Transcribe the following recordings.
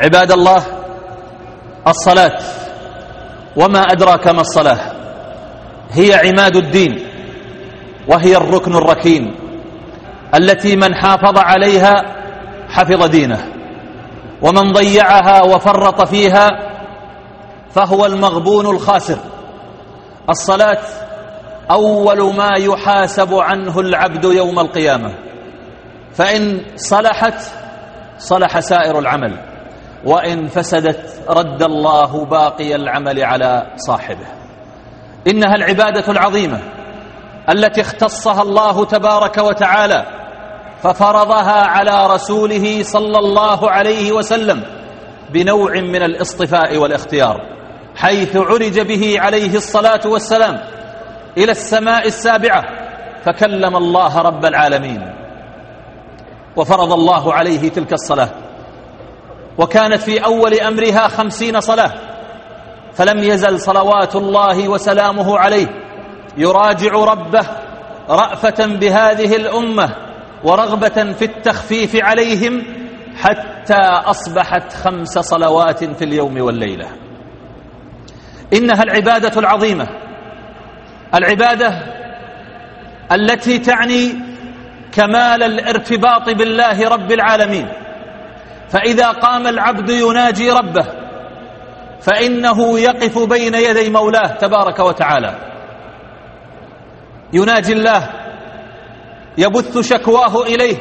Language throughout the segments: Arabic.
عباد الله، الصلاة وما أدراك ما الصلاة، هي عماد الدين، وهي الركن الركين التي من حافظ عليها حفظ دينه، ومن ضيعها وفرط فيها فهو المغبون الخاسر. الصلاة أول ما يحاسب عنه العبد يوم القيامة، فإن صلحت صلح سائر العمل، وإن فسدت رد الله باقي العمل على صاحبه. إنها العبادة العظيمة التي اختصها الله تبارك وتعالى ففرضها على رسوله صلى الله عليه وسلم بنوع من الاصطفاء والاختيار، حيث عرج به عليه الصلاة والسلام إلى السماء السابعة فكلم الله رب العالمين، وفرض الله عليه تلك الصلاة، وكانت في أول أمرها 50 صلاة، فلم يزل صلوات الله وسلامه عليه يراجع ربه رأفة بهذه الأمة ورغبة في التخفيف عليهم، حتى أصبحت 5 صلوات في اليوم والليلة. إنها العبادة العظيمة، العبادة التي تعني كمال الارتباط بالله رب العالمين، فإذا قام العبد يناجي ربه فإنه يقف بين يدي مولاه تبارك وتعالى، يناجي الله، يبث شكواه إليه،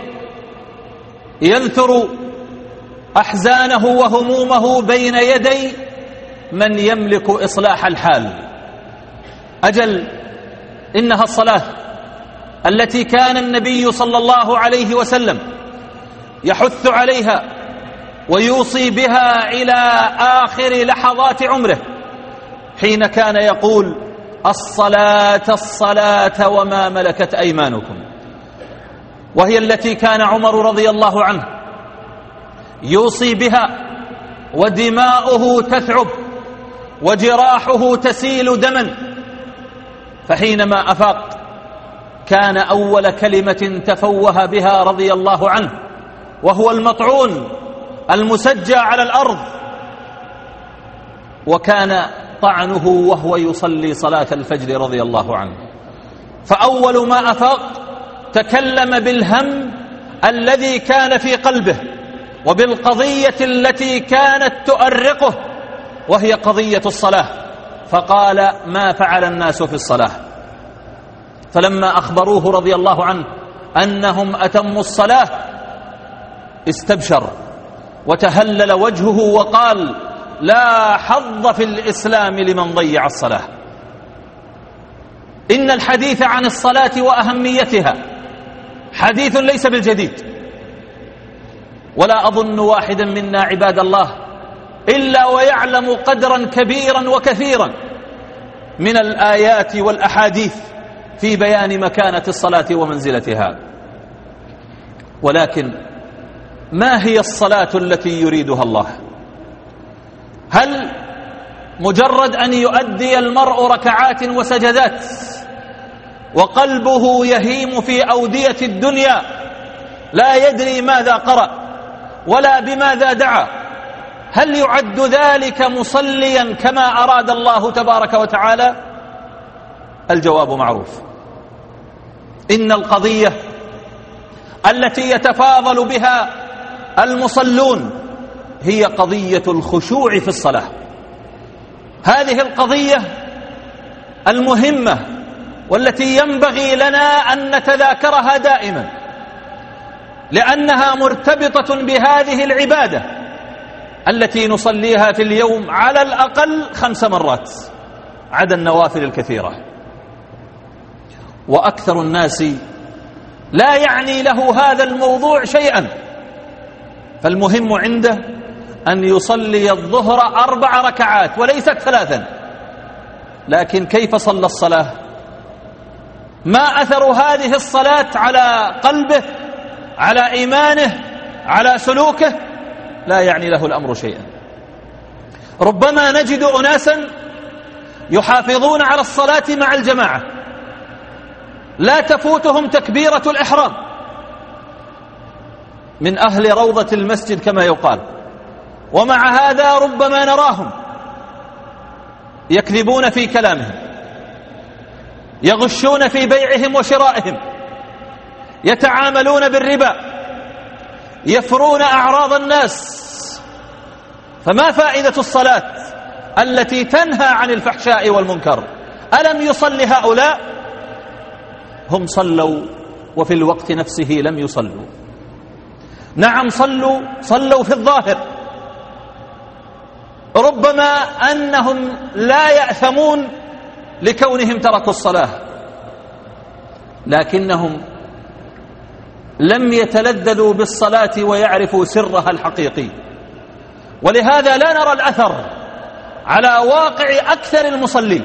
ينثر أحزانه وهمومه بين يدي من يملك إصلاح الحال. أجل إنها الصلاة التي كان النبي صلى الله عليه وسلم يحث عليها ويوصي بها إلى آخر لحظات عمره، حين كان يقول: الصلاة الصلاة وما ملكت أيمانكم. وهي التي كان عمر رضي الله عنه يوصي بها ودماؤه تثعب وجراحه تسيل دما، فحينما أفاق كان أول كلمة تفوه بها رضي الله عنه وهو المطعون المسجى على الأرض، وكان طعنه وهو يصلي صلاة الفجر رضي الله عنه. فأول ما أفاق تكلم بالهم الذي كان في قلبه وبالقضية التي كانت تؤرقه، وهي قضية الصلاة، فقال: ما فعل الناس في الصلاة؟ فلما أخبروه رضي الله عنه أنهم أتموا الصلاة استبشر وتهلل وجهه وقال: لا حظ في الإسلام لمن ضيع الصلاة. إن الحديث عن الصلاة وأهميتها حديث ليس بالجديد، ولا أظن واحدا منا عباد الله إلا ويعلم قدرا كبيرا وكثيرا من الآيات والأحاديث في بيان مكانة الصلاة ومنزلتها. ولكن ما هي الصلاة التي يريدها الله؟ هل مجرد أن يؤدي المرء ركعات وسجدات وقلبه يهيم في أودية الدنيا لا يدري ماذا قرأ ولا بماذا دعا، هل يعد ذلك مصليا كما أراد الله تبارك وتعالى؟ الجواب معروف. إن القضية التي يتفاضل بها المصلون هي قضية الخشوع في الصلاة. هذه القضية المهمة والتي ينبغي لنا أن نتذاكرها دائما، لأنها مرتبطة بهذه العبادة التي نصليها في اليوم على الأقل 5 مرات عدا النوافل الكثيرة. وأكثر الناس لا يعني له هذا الموضوع شيئا، فالمهم عنده أن يصلي الظهر 4 ركعات وليست 3. لكن كيف صلى الصلاة؟ ما أثر هذه الصلاة على قلبه، على إيمانه، على سلوكه؟ لا يعني له الأمر شيئا. ربما نجد أناسا يحافظون على الصلاة مع الجماعة، لا تفوتهم تكبيرة الإحرام، من أهل روضة المسجد كما يقال، ومع هذا ربما نراهم يكذبون في كلامهم، يغشون في بيعهم وشرائهم، يتعاملون بالربا، يفرون أعراض الناس. فما فائدة الصلاة التي تنهى عن الفحشاء والمنكر؟ ألم يصل هؤلاء؟ هم صلوا وفي الوقت نفسه لم يصلوا. نعم صلوا في الظاهر، ربما أنهم لا يأثمون لكونهم تركوا الصلاة، لكنهم لم يتلذذوا بالصلاة ويعرفوا سرها الحقيقي. ولهذا لا نرى الأثر على واقع أكثر المصلين.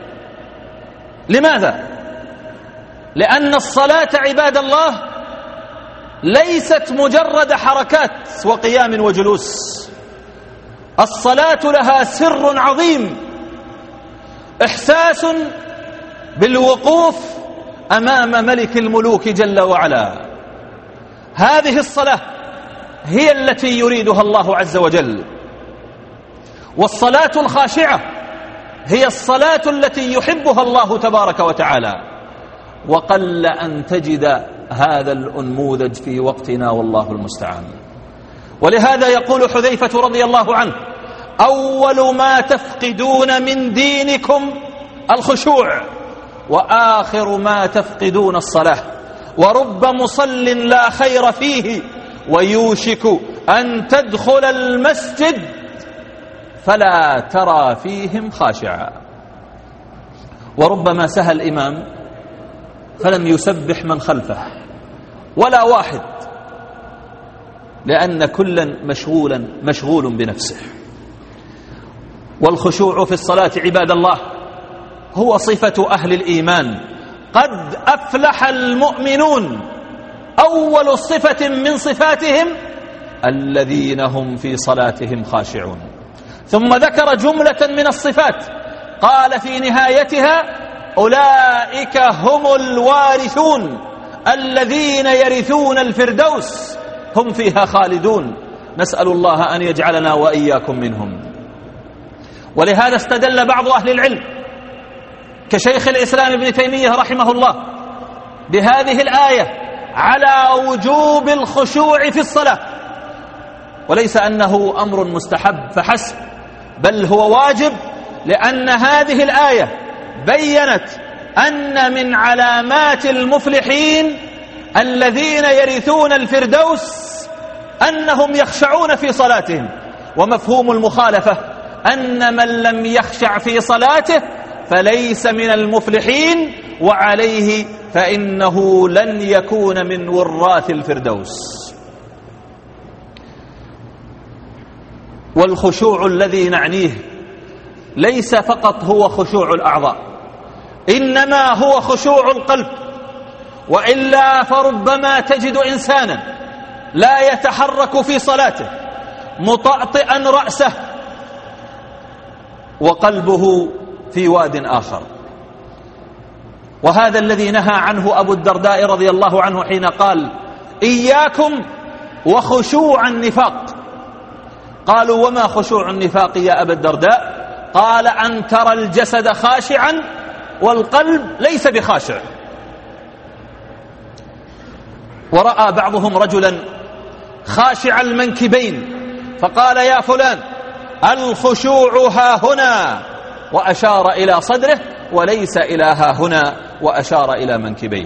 لماذا؟ لأن الصلاة عباد الله ليست مجرد حركات وقيام وجلوس، الصلاة لها سر عظيم، إحساس بالوقوف أمام ملك الملوك جل وعلا. هذه الصلاة هي التي يريدها الله عز وجل، والصلاة الخاشعة هي الصلاة التي يحبها الله تبارك وتعالى. وقل أن تجد هذا الأنموذج في وقتنا والله المستعان. ولهذا يقول حذيفة رضي الله عنه: أول ما تفقدون من دينكم الخشوع، وآخر ما تفقدون الصلاة، ورب مصل لا خير فيه، ويوشك أن تدخل المسجد فلا ترى فيهم خاشعا. وربما سهى الإمام فلم يسبح من خلفه ولا واحد، لأن كلا مشغول بنفسه. والخشوع في الصلاة عباد الله هو صفة أهل الإيمان. قد أفلح المؤمنون، أول صفة من صفاتهم الذين هم في صلاتهم خاشعون. ثم ذكر جملة من الصفات قال في نهايتها: أولئك هم الوارثون الذين يرثون الفردوس هم فيها خالدون. نسأل الله أن يجعلنا وإياكم منهم. ولهذا استدل بعض أهل العلم كشيخ الإسلام ابن تيمية رحمه الله بهذه الآية على وجوب الخشوع في الصلاة، وليس أنه أمر مستحب فحسب، بل هو واجب، لأن هذه الآية بيّنت أن من علامات المفلحين الذين يرثون الفردوس أنهم يخشعون في صلاتهم. ومفهوم المخالفة أن من لم يخشع في صلاته فليس من المفلحين، وعليه فإنه لن يكون من وراث الفردوس. والخشوع الذي نعنيه ليس فقط هو خشوع الأعضاء، إنما هو خشوع القلب. وإلا فربما تجد إنسانا لا يتحرك في صلاته مطأطئا رأسه وقلبه في واد آخر. وهذا الذي نهى عنه أبو الدرداء رضي الله عنه حين قال: إياكم وخشوع النفاق. قالوا: وما خشوع النفاق يا أبا الدرداء؟ قال: أن ترى الجسد خاشعا والقلب ليس بخاشع. ورأى بعضهم رجلا خاشع المنكبين فقال: يا فلان الخشوع ها هنا، وأشار إلى صدره، وليس إلى ها هنا، وأشار إلى منكبيه.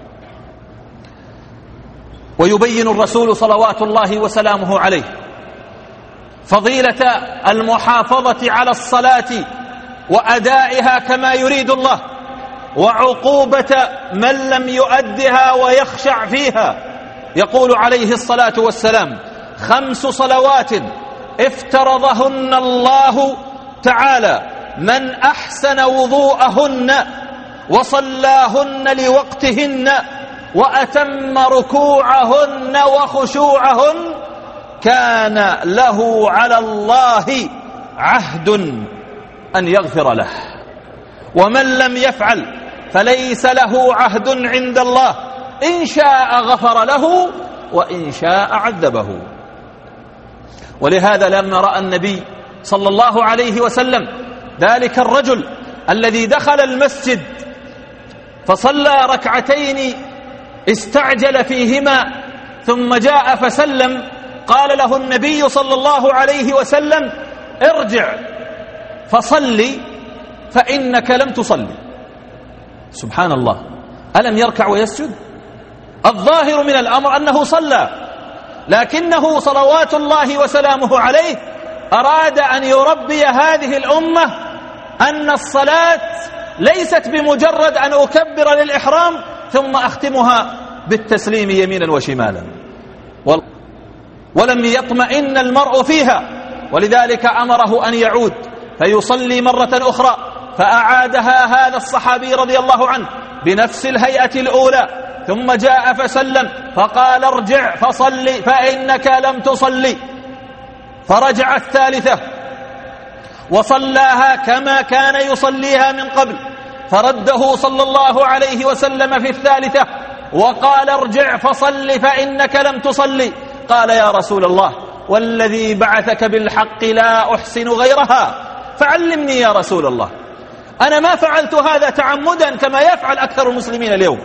ويبين الرسول صلوات الله وسلامه عليه فضيلة المحافظة على الصلاة وأدائها كما يريد الله، وعقوبة من لم يؤدها ويخشع فيها. يقول عليه الصلاة والسلام: 5 صلوات افترضهن الله تعالى من أحسن وضوءهن وصلاهن لوقتهن وأتم ركوعهن وخشوعهن كان له على الله عهد أن يغفر له، ومن لم يفعل فليس له عهد عند الله، إن شاء غفر له وإن شاء عذبه. ولهذا لما رأى النبي صلى الله عليه وسلم ذلك الرجل الذي دخل المسجد فصلى ركعتين استعجل فيهما ثم جاء فسلم، قال له النبي صلى الله عليه وسلم: ارجع فصلي فإنك لم تصلي. سبحان الله، ألم يركع ويسجد؟ الظاهر من الأمر أنه صلى، لكنه صلوات الله وسلامه عليه أراد أن يربي هذه الأمة أن الصلاة ليست بمجرد أن أكبر للإحرام ثم أختمها بالتسليم يمينا وشمالا، ولم يطمئن المرء فيها، ولذلك أمره أن يعود فيصلي مرة أخرى، فأعادها هذا الصحابي رضي الله عنه بنفس الهيئة الأولى، ثم جاء فسلم فقال: ارجع فصلي فإنك لم تصلي. فرجع الثالثة وصلاها كما كان يصليها من قبل، فرده صلى الله عليه وسلم في الثالثة وقال: ارجع فصل فإنك لم تصلي. قال: يا رسول الله، والذي بعثك بالحق لا أحسن غيرها، فعلمني يا رسول الله، أنا ما فعلت هذا تعمدا كما يفعل أكثر المسلمين اليوم،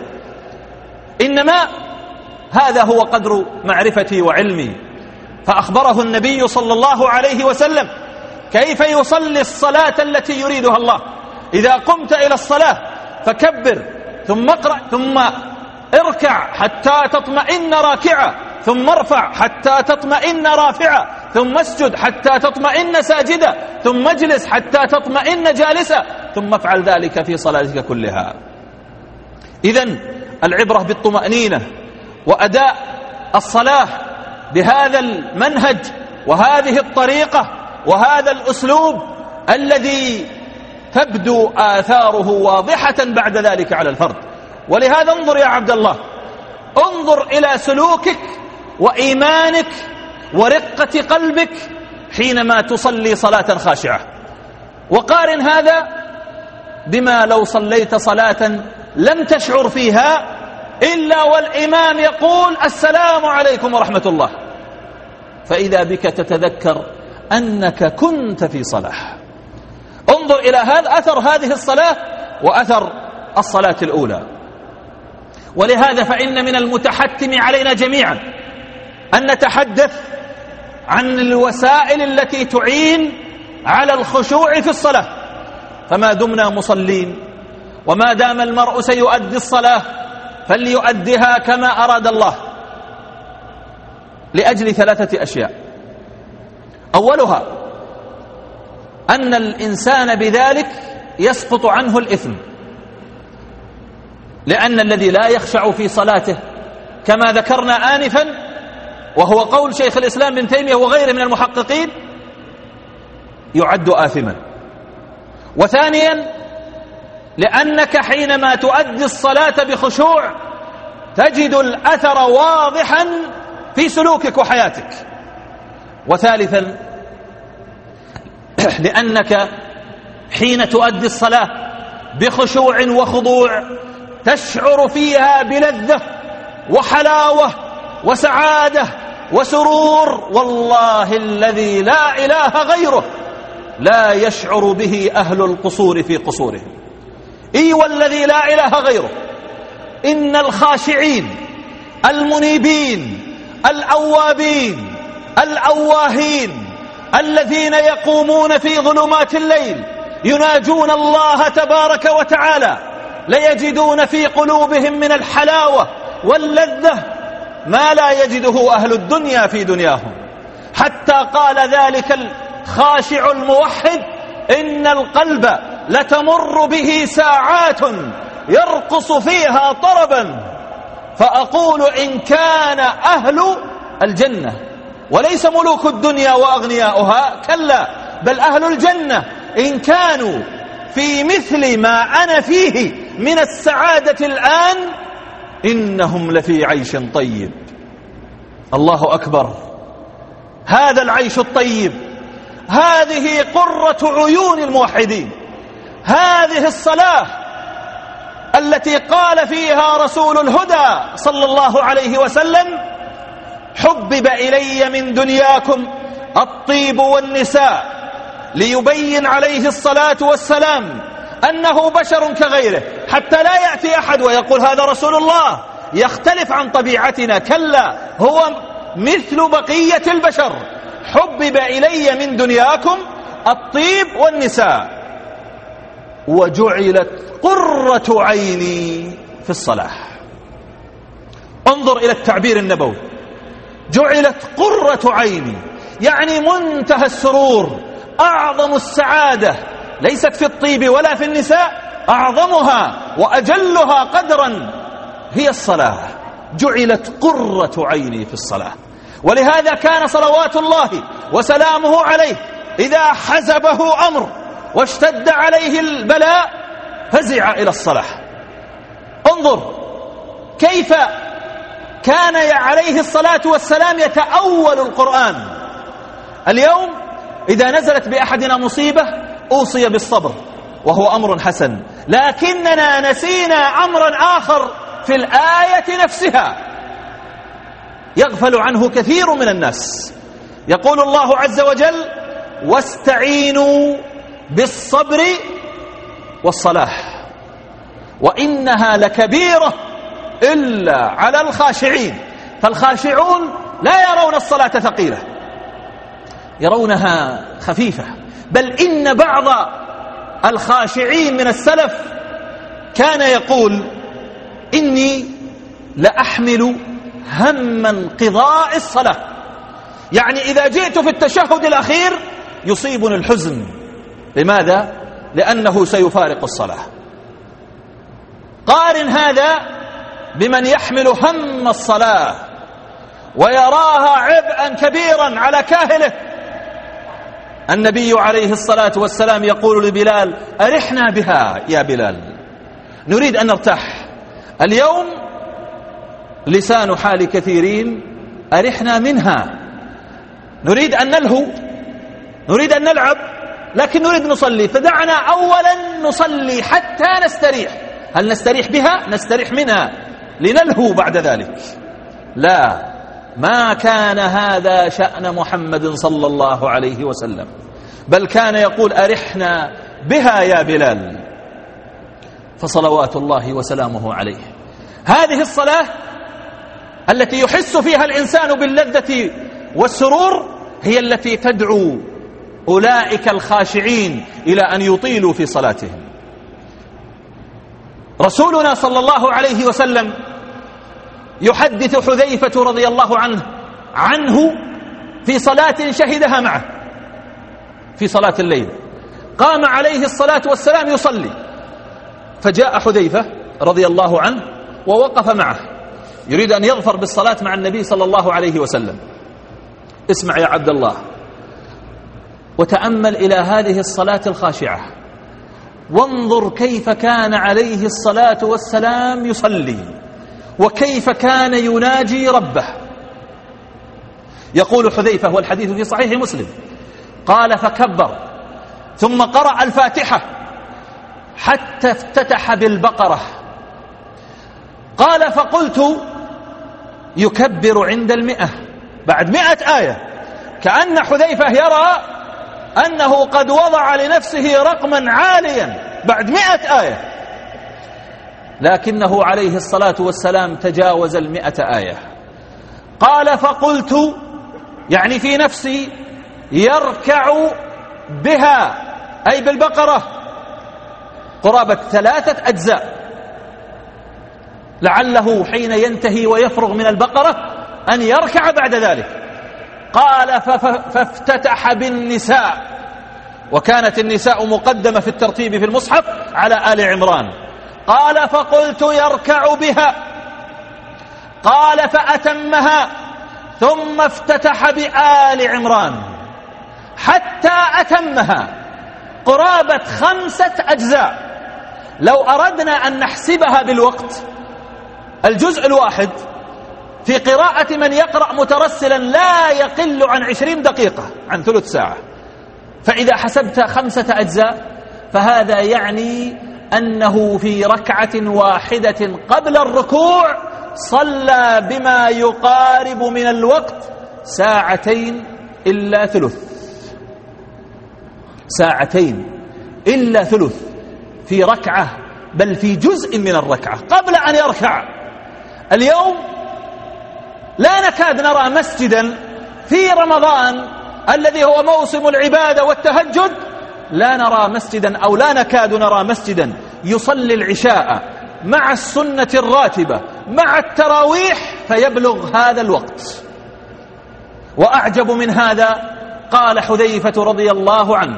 إنما هذا هو قدر معرفتي وعلمي. فأخبره النبي صلى الله عليه وسلم كيف يصلي الصلاة التي يريدها الله. إذا قمت إلى الصلاة فكبر، ثم اقرأ، ثم اركع حتى تطمئن راكعا، ثم ارفع حتى تطمئن رافعا، ثم اسجد حتى تطمئن ساجدا، ثم اجلس حتى تطمئن جالسا، ثم افعل ذلك في صلاتك كلها. إذن العبرة بالطمأنينة وأداء الصلاة بهذا المنهج وهذه الطريقة وهذا الأسلوب الذي تبدو آثاره واضحة بعد ذلك على الفرد. ولهذا انظر يا عبد الله، انظر إلى سلوكك وإيمانك ورقة قلبك حينما تصلي صلاة خاشعة، وقارن هذا بما لو صليت صلاة لم تشعر فيها إلا والإمام يقول: السلام عليكم ورحمة الله، فإذا بك تتذكر أنك كنت في صلاة. انظر إلى هذا أثر هذه الصلاة وأثر الصلاة الأولى. ولهذا فإن من المتحتم علينا جميعا أن نتحدث عن الوسائل التي تعين على الخشوع في الصلاة. فما دمنا مصلين وما دام المرء سيؤدي الصلاة فليؤدها كما أراد الله، لأجل 3 أشياء. أولها أن الإنسان بذلك يسقط عنه الإثم، لأن الذي لا يخشع في صلاته كما ذكرنا آنفا، وهو قول شيخ الإسلام ابن تيمية وغيره من المحققين، يعد آثما. وثانيا لأنك حينما تؤدي الصلاة بخشوع تجد الأثر واضحا في سلوكك وحياتك. وثالثا لأنك حين تؤدي الصلاة بخشوع وخضوع تشعر فيها بلذة وحلاوة وسعادة وسرور، والله الذي لا إله غيره لا يشعر به أهل القصور في قصورهم. والذي لا إله غيره. إن الخاشعين المنيبين الأوابين الأواهين الذين يقومون في ظلمات الليل يناجون الله تبارك وتعالى ليجدون في قلوبهم من الحلاوة واللذة ما لا يجده أهل الدنيا في دنياهم. حتى قال ذلك الخاشع الموحد: إن القلب لتمر به ساعات يرقص فيها طربا، فأقول إن كان أهل الجنة، وليس ملوك الدنيا وأغنياؤها، كلا، بل أهل الجنة إن كانوا في مثل ما أنا فيه من السعادة الآن إنهم لفي عيش طيب. الله أكبر، هذا العيش الطيب، هذه قرة عيون الموحدين، هذه الصلاة التي قال فيها رسول الهدى صلى الله عليه وسلم: حبب إلي من دنياكم الطيب والنساء ليبين عليه الصلاة والسلام أنه بشر كغيره، حتى لا يأتي أحد ويقول هذا رسول الله يختلف عن طبيعتنا. كلا، هو مثل بقية البشر. حبب إلي من دنياكم الطيب والنساء وجعلت قرة عيني في الصلاة. انظر إلى التعبير النبوي، جعلت قرة عيني، يعني منتهى السرور، أعظم السعادة ليست في الطيب ولا في النساء، أعظمها وأجلها قدرا هي الصلاة. جعلت قرة عيني في الصلاة. ولهذا كان صلوات الله وسلامه عليه إذا حزبه أمر واشتد عليه البلاء فزع إلى الصلاة. انظر كيف كان عليه الصلاة والسلام يتأول القرآن. اليوم إذا نزلت بأحدنا مصيبة أوصي بالصبر وهو أمر حسن، لكننا نسينا أمرا آخر في الآية نفسها يغفل عنه كثير من الناس. يقول الله عز وجل: واستعينوا بالصبر والصلاة وإنها لكبيرة إلا على الخاشعين. فالخاشعون لا يرون الصلاة ثقيلة، يرونها خفيفة، بل إن بعض الخاشعين من السلف كان يقول: إني لأحمل هم انقضاء الصلاة، يعني إذا جئت في التشهد الأخير يصيبني الحزن. لماذا؟ لأنه سيفارق الصلاة. قارن هذا بمن يحمل هم الصلاة ويراها عبئا كبيرا على كاهله. النبي عليه الصلاة والسلام يقول لبلال: أرحنا بها يا بلال، نريد أن نرتاح. اليوم لسان حال كثيرين: أرحنا منها، نريد أن نلهو، نريد أن نلعب، لكن نريد نصلي، فدعنا أولا نصلي حتى نستريح. هل نستريح بها؟ نستريح منها لنلهو بعد ذلك. لا، ما كان هذا شأن محمد صلى الله عليه وسلم، بل كان يقول: أرحنا بها يا بلال. فصلوات الله وسلامه عليه. هذه الصلاة التي يحس فيها الإنسان باللذة والسرور هي التي تدعو أولئك الخاشعين إلى أن يطيلوا في صلاتهم. رسولنا صلى الله عليه وسلم يحدث حذيفة رضي الله عنه في صلاة شهدها معه في صلاة الليل. قام عليه الصلاة والسلام يصلي، فجاء حذيفة رضي الله عنه ووقف معه يريد أن يظفر بالصلاة مع النبي صلى الله عليه وسلم. اسمع يا عبد الله وتأمل إلى هذه الصلاة الخاشعة، وانظر كيف كان عليه الصلاة والسلام يصلي وكيف كان يناجي ربه. يقول حذيفة والحديث في صحيح مسلم: قال: فكبر ثم قرأ الفاتحة حتى افتتح بالبقرة. قال: فقلت يكبر عند 100، بعد 100 آية، كأن حذيفة يرى أنه قد وضع لنفسه رقما عاليا بعد 100 آية، لكنه عليه الصلاة والسلام تجاوز 100 آية. قال: فقلت، يعني في نفسي، يركع بها أي بالبقرة قرابة 3 أجزاء، لعله حين ينتهي ويفرغ من البقرة أن يركع بعد ذلك. قال: فافتتح بالنساء، وكانت النساء مقدمة في الترتيب في المصحف على آل عمران. قال: فقلت يركع بها. قال: فأتمها ثم افتتح بآل عمران حتى أتمها قرابة 5 أجزاء. لو أردنا أن نحسبها بالوقت، الجزء الواحد في قراءة من يقرأ مترسلا لا يقل عن 20 دقيقة، عن ثلث ساعة. فإذا حسبت 5 أجزاء فهذا يعني أنه في ركعة واحدة قبل الركوع صلى بما يقارب من الوقت 2 إلا ثلث، ساعتين إلا ثلث في ركعة، بل في جزء من الركعة قبل أن يركع. اليوم لا نكاد نرى مسجدا في رمضان الذي هو موسم العبادة والتهجد، لا نرى مسجدا أو لا نكاد نرى مسجدا يصلي العشاء مع السنة الراتبة مع التراويح فيبلغ هذا الوقت. وأعجب من هذا قال حذيفة رضي الله عنه: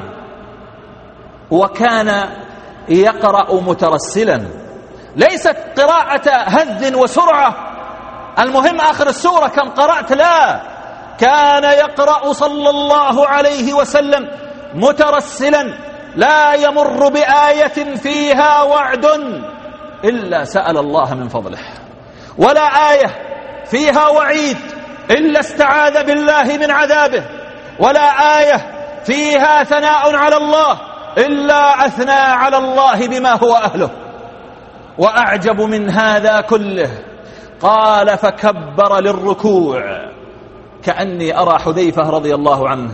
وكان يقرأ مترسلا، ليست قراءة هذ وسرعة المهم آخر السورة كم قرأت، لا، كان يقرأ صلى الله عليه وسلم مترسلا لا يمر بآية فيها وعد إلا سأل الله من فضله، ولا آية فيها وعيد إلا استعاذ بالله من عذابه، ولا آية فيها ثناء على الله إلا أثنى على الله بما هو أهله. وأعجب من هذا كله قال: فكبر للركوع. كأني أرى حذيفة رضي الله عنه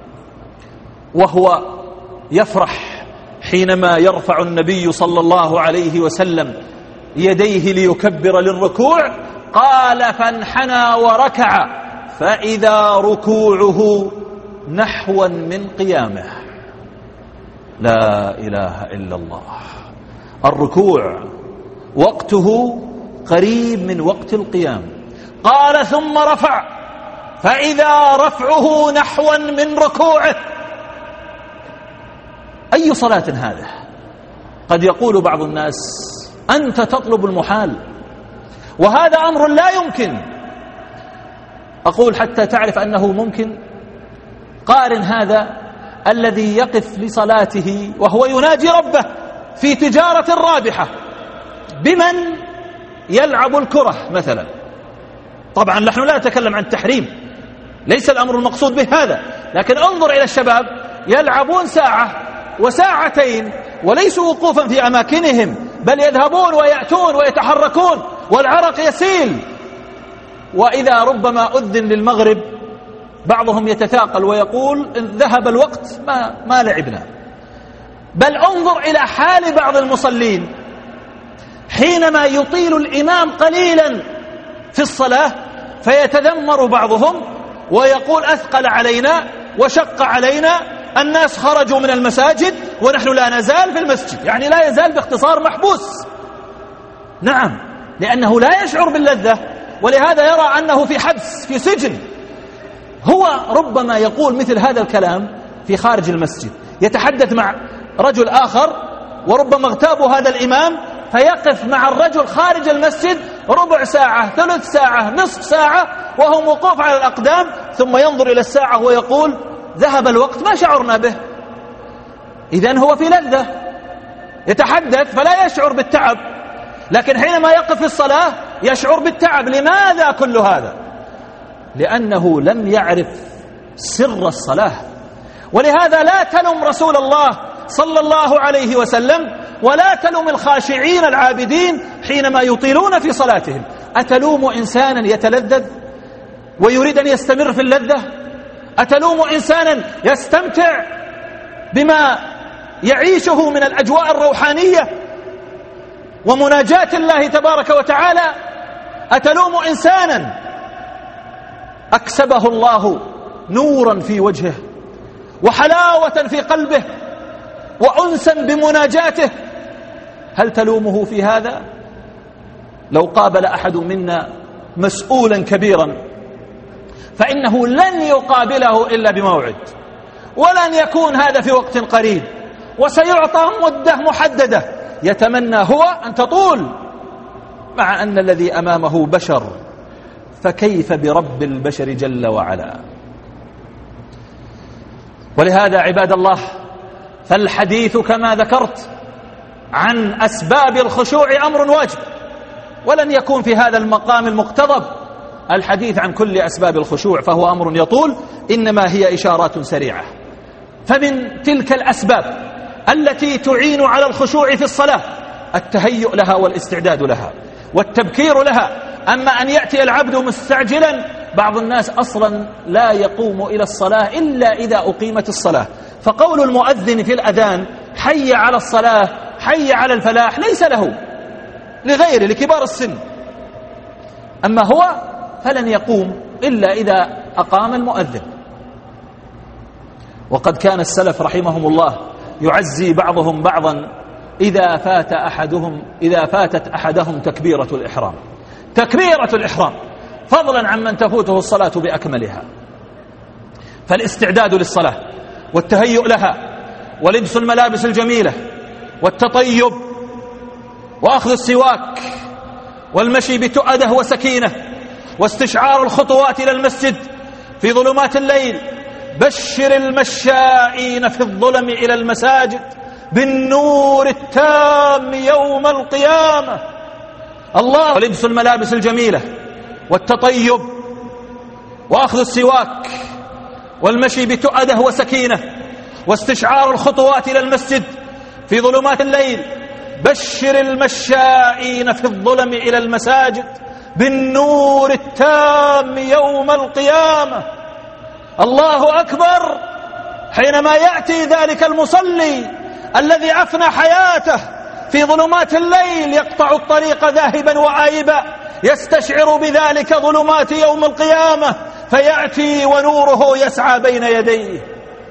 وهو يفرح حينما يرفع النبي صلى الله عليه وسلم يديه ليكبر للركوع، قال: فانحنى وركع فإذا ركوعه نحوا من قيامه. لا إله إلا الله. الركوع وقته قريب من وقت القيام. قال: ثم رفع فإذا رفعه نحوا من ركوعه. أي صلاة هذا؟ قد يقول بعض الناس: أنت تطلب المحال، وهذا أمر لا يمكن. أقول حتى تعرف أنه ممكن، قارن هذا الذي يقف لصلاته وهو يناجي ربه في تجارة رابحة بمن يلعب الكرة مثلا. طبعا نحن لا نتكلم عن التحريم، ليس الأمر المقصود به هذا، لكن انظر إلى الشباب يلعبون ساعة وساعتين وليسوا وقوفا في أماكنهم، بل يذهبون ويأتون ويتحركون والعرق يسيل. وإذا ربما أذن للمغرب بعضهم يتثاقل ويقول: إن ذهب الوقت ما لعبنا. بل انظر إلى حال بعض المصلين حينما يطيل الإمام قليلا في الصلاة فيتذمر بعضهم ويقول: أثقل علينا وشق علينا، الناس خرجوا من المساجد ونحن لا نزال في المسجد، يعني لا يزال باختصار محبوس. نعم، لأنه لا يشعر باللذة، ولهذا يرى أنه في حبس في سجن. هو ربما يقول مثل هذا الكلام في خارج المسجد، يتحدث مع رجل آخر وربما اغتاب هذا الإمام، فيقف مع الرجل خارج المسجد ربع ساعة، ثلث ساعة، نصف ساعة، وهو موقوف على الأقدام، ثم ينظر إلى الساعة ويقول: ذهب الوقت ما شعرنا به. إذن هو في لذة، يتحدث فلا يشعر بالتعب، لكن حينما يقف في الصلاة يشعر بالتعب. لماذا كل هذا؟ لأنه لم يعرف سر الصلاة. ولهذا لا تلم رسول الله صلى الله عليه وسلم ولا تلم الخاشعين العابدين حينما يطيلون في صلاتهم. أتلوم إنسانا يتلذذ ويريد أن يستمر في اللذة؟ أتلوم إنسانا يستمتع بما يعيشه من الأجواء الروحانية ومناجاة الله تبارك وتعالى؟ أتلوم إنسانا أكسبه الله نورا في وجهه وحلاوة في قلبه وأنسا بمناجاته؟ هل تلومه في هذا؟ لو قابل أحد منا مسؤولا كبيرا فإنه لن يقابله إلا بموعد، ولن يكون هذا في وقت قريب، وسيعطى مدة محددة يتمنى هو أن تطول، مع أن الذي أمامه بشر، فكيف برب البشر جل وعلا؟ ولهذا عباد الله، فالحديث كما ذكرت عن أسباب الخشوع أمر واجب، ولن يكون في هذا المقام المقتضب الحديث عن كل أسباب الخشوع، فهو أمر يطول، إنما هي إشارات سريعة. فمن تلك الأسباب التي تعين على الخشوع في الصلاة التهيؤ لها والاستعداد لها والتبكير لها. أما أن يأتي العبد مستعجلا بعض الناس أصلا لا يقوم إلى الصلاة إلا إذا أقيمت الصلاة، فقول المؤذن في الأذان حي على الصلاة حي على الفلاح ليس له، لغيره لكبار السن، أما هو فلن يقوم إلا إذا أقام المؤذن. وقد كان السلف رحمهم الله يعزي بعضهم بعضا إذا فاتت أحدهم تكبيرة الإحرام، فضلا عمن تفوته الصلاة بأكملها. فالاستعداد للصلاة والتهيؤ لها ولبس الملابس الجميلة والتطيب وأخذ السواك والمشي بتؤده وسكينة واستشعار الخطوات إلى المسجد في ظلمات الليل. بشر المشائين في الظلم إلى المساجد بالنور التام يوم القيامة. الله. ولبس الملابس الجميلة والتطيب وأخذ السواك والمشي بتؤده وسكينة واستشعار الخطوات إلى المسجد في ظلمات الليل. بشر المشائين في الظلم إلى المساجد بالنور التام يوم القيامة. الله أكبر حينما يأتي ذلك المصلي الذي أفنى حياته في ظلمات الليل يقطع الطريق ذاهبا وآيبا، يستشعر بذلك ظلمات يوم القيامة، فيأتي ونوره يسعى بين يديه.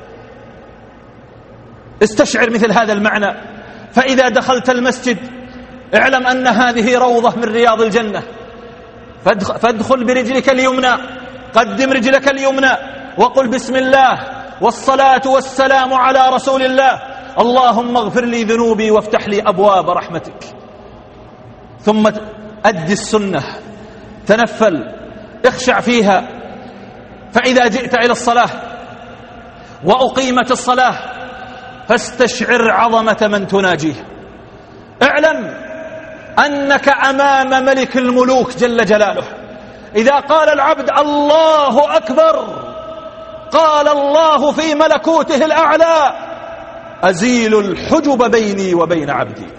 استشعر مثل هذا المعنى. فإذا دخلت المسجد اعلم أن هذه روضة من رياض الجنة، فادخل برجلك اليمنى، قدم رجلك اليمنى وقل بسم الله والصلاة والسلام على رسول الله، اللهم اغفر لي ذنوبي وافتح لي أبواب رحمتك. ثم أدي السنة، تنفل، اخشع فيها. فإذا جئت إلى الصلاة وأقيمت الصلاة فاستشعر عظمة من تناجيه. اعلم أنك أمام ملك الملوك جل جلاله. إذا قال العبد الله أكبر قال الله في ملكوته الأعلى أزيل الحجب بيني وبين عبدي.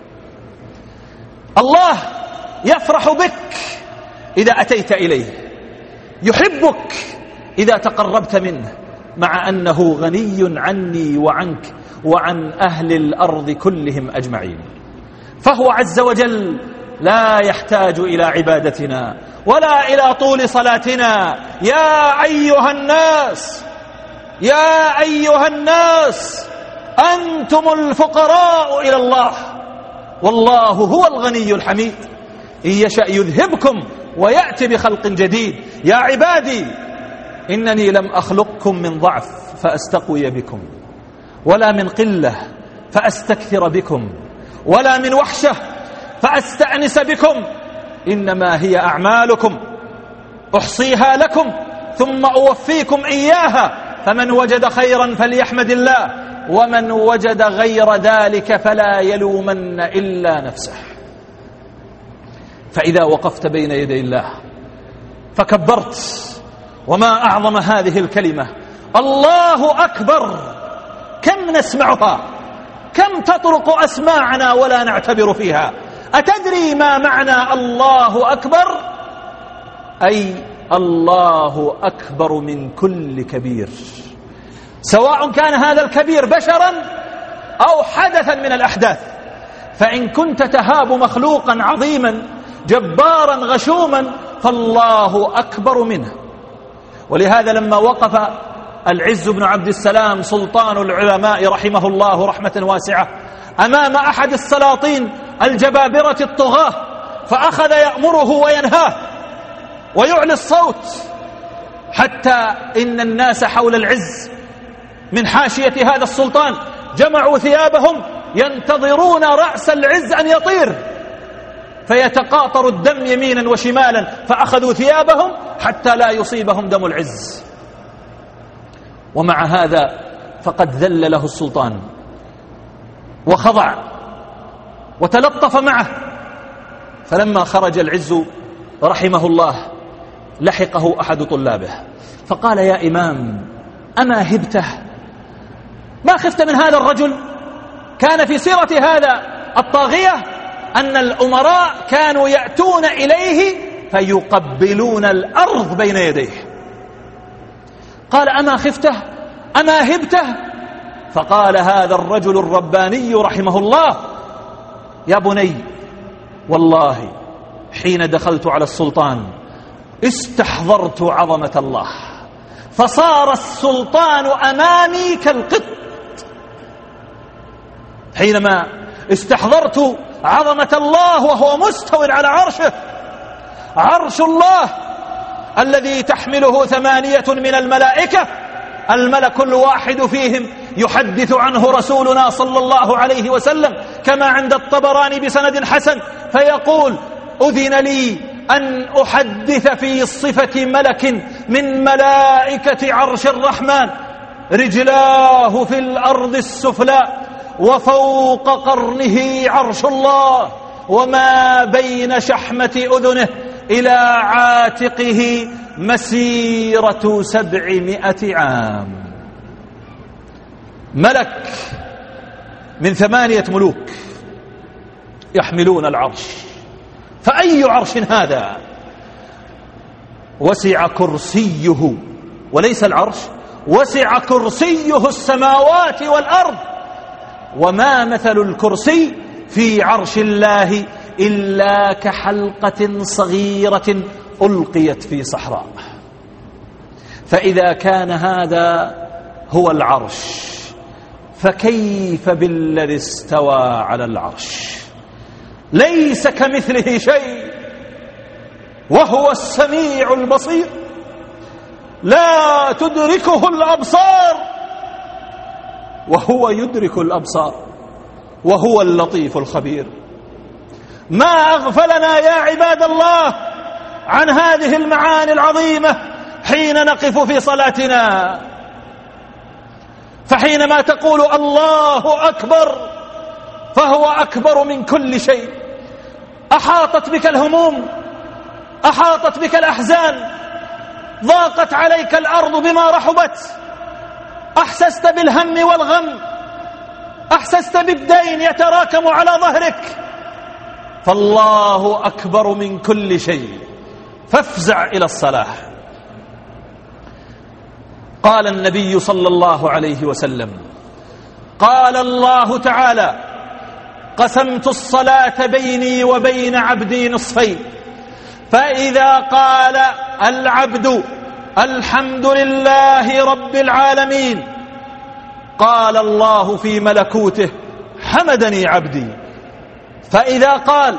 الله يفرح بك إذا أتيت إليه، يحبك إذا تقربت منه، مع أنه غني عني وعنك وعن أهل الأرض كلهم أجمعين. فهو عز وجل لا يحتاج إلى عبادتنا ولا إلى طول صلاتنا. يا أيها الناس أنتم الفقراء إلى الله والله هو الغني الحميد، إن يشأ يذهبكم ويأتي بخلق جديد. يا عبادي إنني لم أخلقكم من ضعف فأستقوي بكم، ولا من قلة فأستكثر بكم، ولا من وحشة فأستأنس بكم، إنما هي أعمالكم أحصيها لكم ثم أوفيكم إياها، فمن وجد خيرا فليحمد الله، ومن وجد غير ذلك فلا يلومن إلا نفسه. فإذا وقفت بين يدي الله فكبرت، وما أعظم هذه الكلمة الله أكبر، كم نسمعها، كم تطرق أسماعنا ولا نعتبر فيها. أتدري ما معنى الله أكبر؟ أي الله أكبر من كل كبير، سواء كان هذا الكبير بشرا أو حدثا من الأحداث. فإن كنت تهاب مخلوقا عظيما جبارا غشوما فالله أكبر منه. ولهذا لما وقف العز بن عبد السلام سلطان العلماء رحمه الله رحمة واسعة أمام أحد السلاطين الجبابرة الطغاة، فأخذ يأمره وينهاه ويعلي الصوت، حتى إن الناس حول العز من حاشية هذا السلطان جمعوا ثيابهم ينتظرون رأس العز أن يطير، فيتقاطر الدم يمينا وشمالا، فأخذوا ثيابهم حتى لا يصيبهم دم العز. ومع هذا فقد ذل له السلطان وخضع وتلطف معه. فلما خرج العز رحمه الله لحقه أحد طلابه فقال: يا إمام، أما هبته؟ ما خفت من هذا الرجل؟ كان في سيرة هذا الطاغية أن الأمراء كانوا يأتون إليه فيقبلون الأرض بين يديه. قال: أما خفته أما هبته؟ فقال هذا الرجل الرباني رحمه الله: يا بني، والله حين دخلت على السلطان استحضرت عظمة الله، فصار السلطان أمامي كالقط. حينما استحضرت عظمة الله وهو مستو على عرشه، عرش الله الذي تحمله 8 من الملائكة، الملك الواحد فيهم يحدث عنه رسولنا صلى الله عليه وسلم كما عند الطبراني بسند حسن، فيقول: أذن لي أن أحدث في صفة ملك من ملائكة عرش الرحمن، رجلاه في الأرض السفلى، وفوق قرنه عرش الله، وما بين شحمة أذنه إلى عاتقه مسيرة 700 عام. ملك من 8 ملوك يحملون العرش، فأي عرش هذا؟ وسع كرسيه، وليس العرش، وسع كرسيه السماوات والأرض، وما مثل الكرسي في عرش الله إلا كحلقة صغيرة ألقيت في صحراء. فإذا كان هذا هو العرش، فكيف بالذي استوى على العرش؟ ليس كمثله شيء، وهو السميع البصير، لا تدركه الأبصار وهو يدرك الأبصار، وهو اللطيف الخبير. ما أغفلنا يا عباد الله عن هذه المعاني العظيمة حين نقف في صلاتنا. فحينما تقول الله أكبر فهو أكبر من كل شيء. أحاطت بك الهموم، أحاطت بك الأحزان، ضاقت عليك الأرض بما رحبت، أحسست بالهم والغم، أحسست بالدين يتراكم على ظهرك، فالله أكبر من كل شيء، فافزع إلى الصلاة. قال النبي صلى الله عليه وسلم: قال الله تعالى: قسمت الصلاة بيني وبين عبدي نصفين، فإذا قال العبد الحمد لله رب العالمين، قال الله في ملكوته: حمدني عبدي. فإذا قال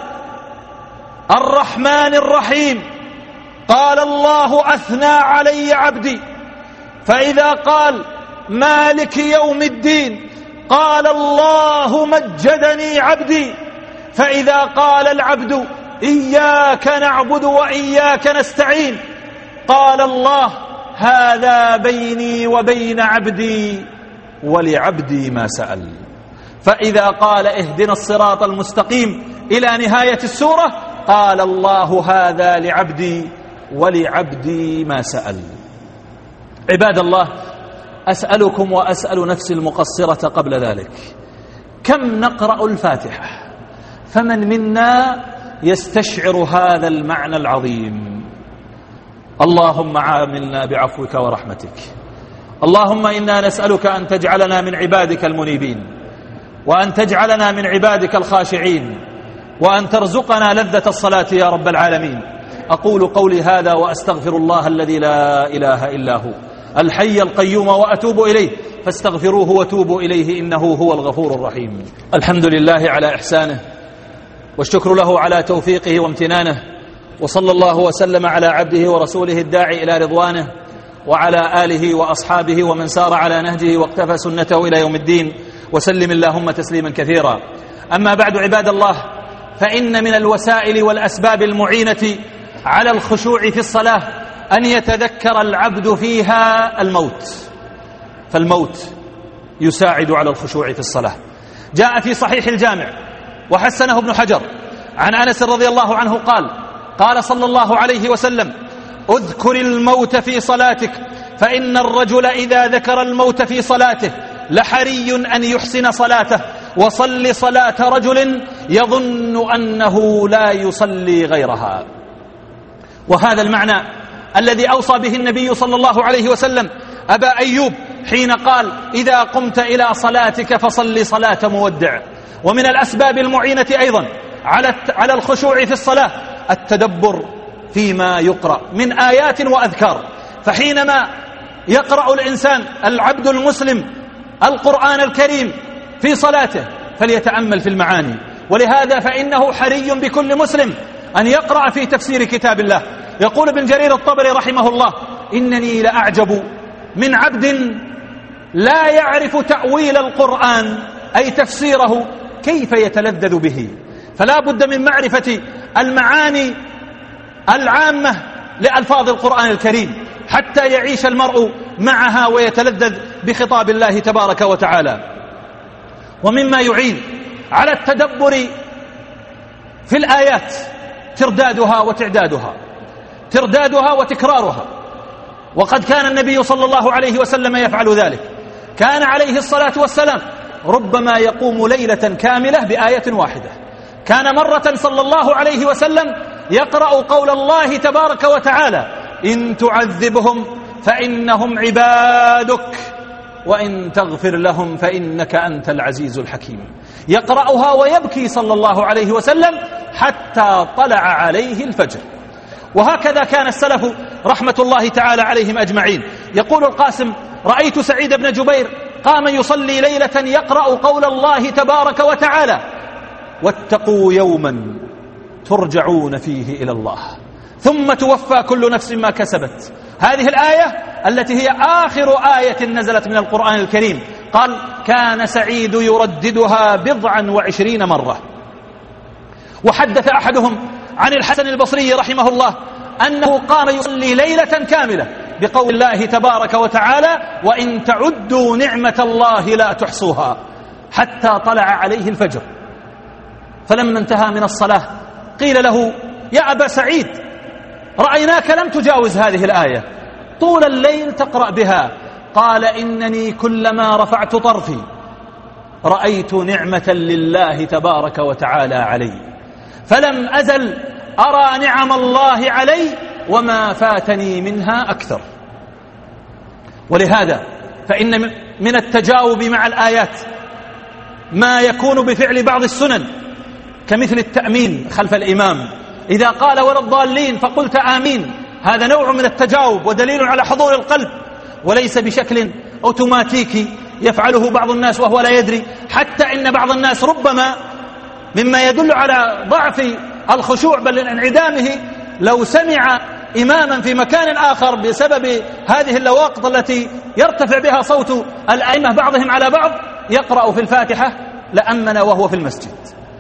الرحمن الرحيم، قال الله أثنى علي عبدي. فإذا قال مالك يوم الدين، قال الله مجدني عبدي. فإذا قال العبد إياك نعبد وإياك نستعين، قال الله هذا بيني وبين عبدي ولعبدي ما سأل. فإذا قال اهدنا الصراط المستقيم إلى نهاية السورة، قال الله هذا لعبدي ولعبدي ما سأل. عباد الله، أسألكم وأسأل نفسي المقصرة قبل ذلك: كم نقرأ الفاتحة؟ فمن منا يستشعر هذا المعنى العظيم؟ اللهم عاملنا بعفوك ورحمتك. اللهم إنا نسألك أن تجعلنا من عبادك المنيبين، وأن تجعلنا من عبادك الخاشعين، وأن ترزقنا لذة الصلاة يا رب العالمين. أقول قولي هذا وأستغفر الله الذي لا إله إلا هو الحي القيوم وأتوب إليه، فاستغفروه وتوبوا إليه إنه هو الغفور الرحيم. الحمد لله على إحسانه، والشكر له على توفيقه وامتنانه، وصلى الله وسلم على عبده ورسوله الداعي إلى رضوانه، وعلى آله وأصحابه ومن سار على نهجه واقتفى سنته إلى يوم الدين، وسلم اللهم تسليما كثيرا. أما بعد عباد الله، فإن من الوسائل والأسباب المعينة على الخشوع في الصلاة أن يتذكر العبد فيها الموت، فالموت يساعد على الخشوع في الصلاة. جاء في صحيح الجامع وحسنه ابن حجر عن أنس رضي الله عنه قال: قال صلى الله عليه وسلم: اذكر الموت في صلاتك، فإن الرجل إذا ذكر الموت في صلاته لحري أن يحسن صلاته، وصل صلاة رجل يظن أنه لا يصلي غيرها. وهذا المعنى الذي أوصى به النبي صلى الله عليه وسلم أبا أيوب حين قال: إذا قمت إلى صلاتك فصل صلاة مودع. ومن الأسباب المعينة أيضا على الخشوع في الصلاة التدبر فيما يقرأ من آيات وأذكار. فحينما يقرأ الإنسان العبد المسلم القرآن الكريم في صلاته فليتأمل في المعاني. ولهذا فإنه حري بكل مسلم أن يقرأ في تفسير كتاب الله. يقول ابن جرير الطبري رحمه الله: إنني لأعجب من عبد لا يعرف تأويل القرآن أي تفسيره كيف يتلذذ به. فلا بد من معرفة المعاني العامة لألفاظ القرآن الكريم حتى يعيش المرء معها ويتلذذ بخطاب الله تبارك وتعالى. ومما يعين على التدبر في الآيات تردادها وتعدادها، تردادها وتكرارها. وقد كان النبي صلى الله عليه وسلم يفعل ذلك. كان عليه الصلاة والسلام ربما يقوم ليلة كاملة بآية واحدة. كان مرة صلى الله عليه وسلم يقرأ قول الله تبارك وتعالى: إن تعذبهم فإنهم عبادك وإن تغفر لهم فإنك أنت العزيز الحكيم. يقرأها ويبكي صلى الله عليه وسلم حتى طلع عليه الفجر. وهكذا كان السلف رحمة الله تعالى عليهم أجمعين. يقول القاسم: رأيت سعيد بن جبير قام يصلي ليلة يقرأ قول الله تبارك وتعالى: واتقوا يوما ترجعون فيه إلى الله ثم توفى كل نفس ما كسبت. هذه الآية التي هي آخر آية نزلت من القرآن الكريم. قال: كان سعيد يرددها 27 مرة. وحدث أحدهم عن الحسن البصري رحمه الله أنه قام يصلي ليلة كاملة بقول الله تبارك وتعالى: وإن تعدوا نعمة الله لا تحصوها، حتى طلع عليه الفجر. فلما انتهى من الصلاة قيل له: يا أبا سعيد، رأيناك لم تجاوز هذه الآية، طول الليل تقرأ بها. قال: إنني كلما رفعت طرفي رأيت نعمة لله تبارك وتعالى علي، فلم أزل أرى نعم الله علي وما فاتني منها أكثر. ولهذا فإن من التجاوب مع الآيات ما يكون بفعل بعض السنن كمثل التأمين خلف الإمام. إذا قال ولا الضالين فقلت آمين، هذا نوع من التجاوب ودليل على حضور القلب، وليس بشكل أوتوماتيكي يفعله بعض الناس وهو لا يدري. حتى إن بعض الناس ربما مما يدل على ضعف الخشوع بل انعدامه لو سمع إماما في مكان آخر بسبب هذه اللواقط التي يرتفع بها صوت الأئمة بعضهم على بعض يقرأ في الفاتحة لأمن وهو في المسجد.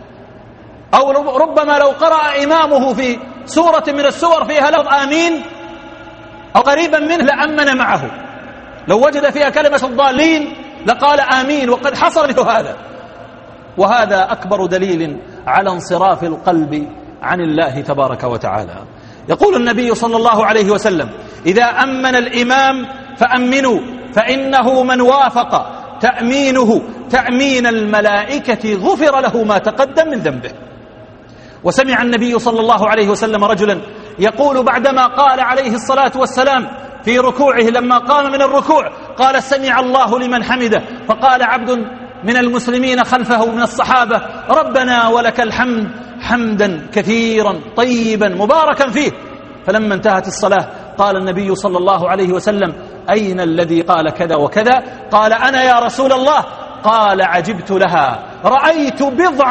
أو ربما لو قرأ إمامه في سورة من السور فيها لفظ آمين أو قريبا منه لأمن معه، لو وجد فيها كلمة الضالين لقال آمين، وقد حصل مثل هذا. وهذا أكبر دليل على انصراف القلب عن الله تبارك وتعالى. يقول النبي صلى الله عليه وسلم: إذا أمن الإمام فأمنوا، فإنه من وافق تأمينه تأمين الملائكة غفر له ما تقدم من ذنبه. وسمع النبي صلى الله عليه وسلم رجلا يقول بعدما قال عليه الصلاة والسلام في ركوعه لما قام من الركوع قال: سمع الله لمن حمده. فقال عبد من المسلمين خلفه من الصحابة: ربنا ولك الحمد حمدا كثيرا طيبا مباركا فيه. فلما انتهت الصلاة قال النبي صلى الله عليه وسلم: أين الذي قال كذا وكذا؟ قال: أنا يا رسول الله. قال: عجبت لها، رأيت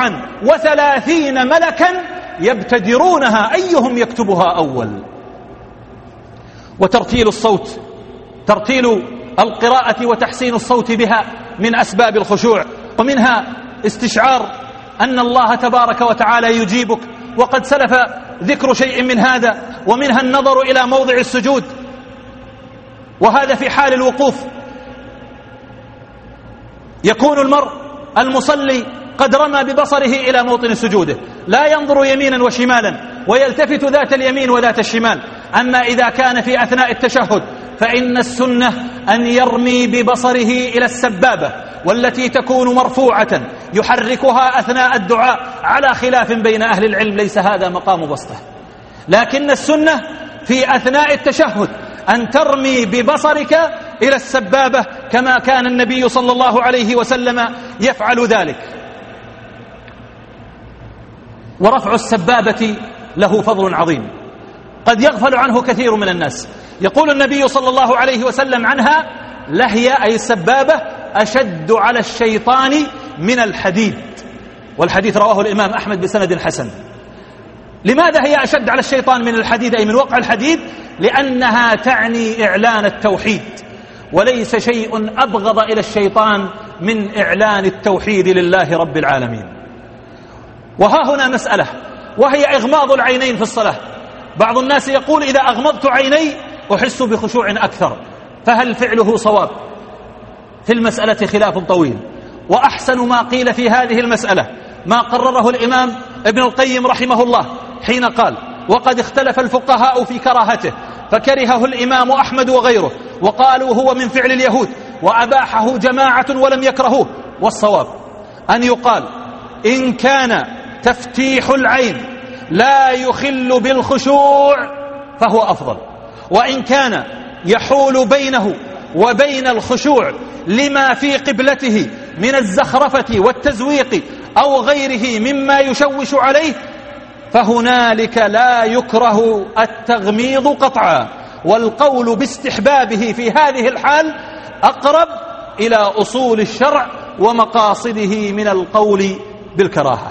37 ملكا يبتدرونها أيهم يكتبها أول. وترتيل الصوت، ترتيل القراءة وتحسين الصوت بها من أسباب الخشوع، ومنها استشعار أن الله تبارك وتعالى يجيبك، وقد سلف ذكر شيء من هذا. ومنها النظر إلى موضع السجود، وهذا في حال الوقوف. يكون المرء المصلي قد رمى ببصره إلى موطن سجوده، لا ينظر يمينا وشمالا ويلتفت ذات اليمين وذات الشمال. أما إذا كان في أثناء التشهد فإن السنة أن يرمي ببصره إلى السبابة، والتي تكون مرفوعة يحركها أثناء الدعاء، على خلاف بين أهل العلم، ليس هذا مقام بسطه. لكن السنة في أثناء التشهد أن ترمي ببصرك إلى السبابة كما كان النبي صلى الله عليه وسلم يفعل ذلك. ورفع السبابة له فضل عظيم قد يغفل عنه كثير من الناس. يقول النبي صلى الله عليه وسلم عنها: لهي أي السبابة أشد على الشيطان من الحديد. والحديث رواه الإمام أحمد بسند حسن. لماذا هي أشد على الشيطان من الحديد أي من وقع الحديد؟ لأنها تعني إعلان التوحيد، وليس شيء أبغض إلى الشيطان من إعلان التوحيد لله رب العالمين. وها هنا مسألة، وهي إغماض العينين في الصلاة. بعض الناس يقول: إذا أغمضت عيني أحس بخشوع أكثر، فهل فعله صواب؟ في المسألة خلاف طويل، وأحسن ما قيل في هذه المسألة ما قرره الإمام ابن القيم رحمه الله حين قال: وقد اختلف الفقهاء في كراهته، فكرهه الإمام أحمد وغيره، وقالوا هو من فعل اليهود، وأباحه جماعة ولم يكرهوه. والصواب أن يقال: إن كان تفتيح العين لا يخل بالخشوع فهو أفضل، وإن كان يحول بينه وبين الخشوع لما في قبلته من الزخرفة والتزويق أو غيره مما يشوش عليه فهنالك لا يكره التغميض قطعا. والقول باستحبابه في هذه الحال أقرب إلى أصول الشرع ومقاصده من القول بالكراهة.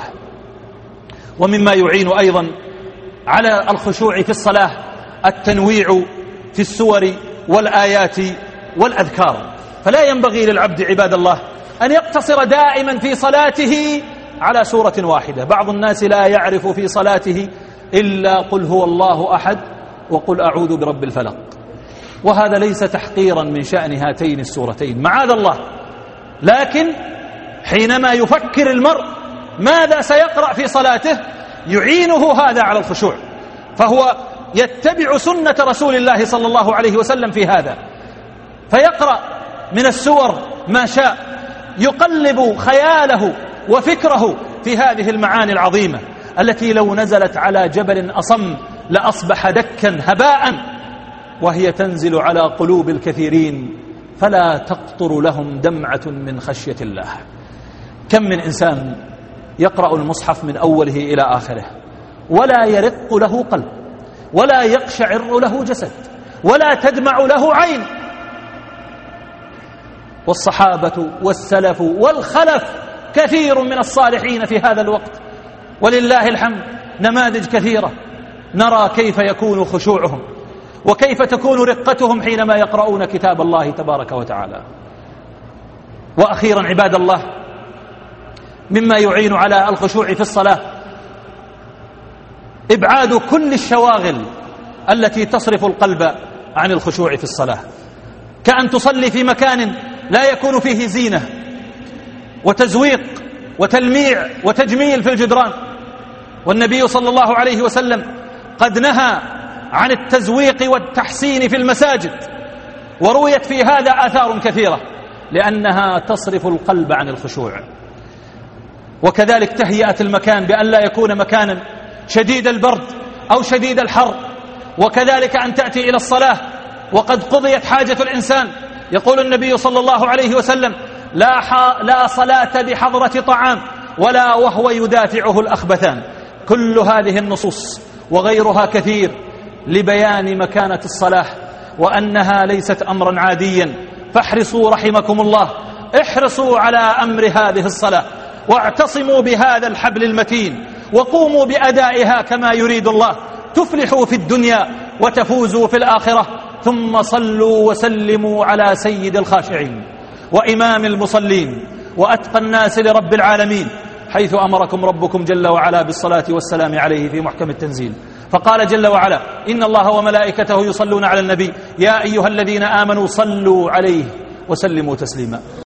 ومما يعين أيضا على الخشوع في الصلاة التنويع في السور والآيات والأذكار. فلا ينبغي للعبد عباد الله أن يقتصر دائما في صلاته على سورة واحدة. بعض الناس لا يعرف في صلاته إلا قل هو الله أحد وقل أعوذ برب الفلق، وهذا ليس تحقيرا من شأن هاتين السورتين معاذ الله، لكن حينما يفكر المرء ماذا سيقرأ في صلاته يعينه هذا على الخشوع، فهو يتبع سنة رسول الله صلى الله عليه وسلم في هذا، فيقرأ من السور ما شاء، يقلب خياله وفكره في هذه المعاني العظيمة التي لو نزلت على جبل أصم لأصبح دكا هباء، وهي تنزل على قلوب الكثيرين فلا تقطر لهم دمعة من خشية الله. كم من إنسان يقرأ المصحف من أوله إلى آخره ولا يرق له قلب ولا يقشعر له جسد ولا تدمع له عين. والصحابة والسلف والخلف كثير من الصالحين في هذا الوقت ولله الحمد نماذج كثيرة نرى كيف يكون خشوعهم وكيف تكون رقتهم حينما يقرؤون كتاب الله تبارك وتعالى. وأخيرا عباد الله، مما يعين على الخشوع في الصلاة إبعاد كل الشواغل التي تصرف القلب عن الخشوع في الصلاة، كأن تصلي في مكان لا يكون فيه زينة وتزويق وتلميع وتجميل في الجدران. والنبي صلى الله عليه وسلم قد نهى عن التزويق والتحسين في المساجد، ورويت في هذا آثار كثيرة لأنها تصرف القلب عن الخشوع. وكذلك تهيئة المكان بأن لا يكون مكانا شديد البرد أو شديد الحر، وكذلك أن تأتي إلى الصلاة وقد قضيت حاجة الإنسان. يقول النبي صلى الله عليه وسلم: لا صلاة بحضرة طعام ولا وهو يدافعه الأخبثان. كل هذه النصوص وغيرها كثير لبيان مكانة الصلاة وأنها ليست أمرا عاديا. فاحرصوا رحمكم الله، احرصوا على أمر هذه الصلاة واعتصموا بهذا الحبل المتين وقوموا بأدائها كما يريد الله، تفلحوا في الدنيا وتفوزوا في الآخرة. ثم صلوا وسلموا على سيد الخاشعين وإمام المصلين وأتقى الناس لرب العالمين، حيث أمركم ربكم جل وعلا بالصلاة والسلام عليه في محكم التنزيل. فقال جل وعلا: إن الله وملائكته يصلون على النبي يا أيها الذين آمنوا صلوا عليه وسلموا تسليما.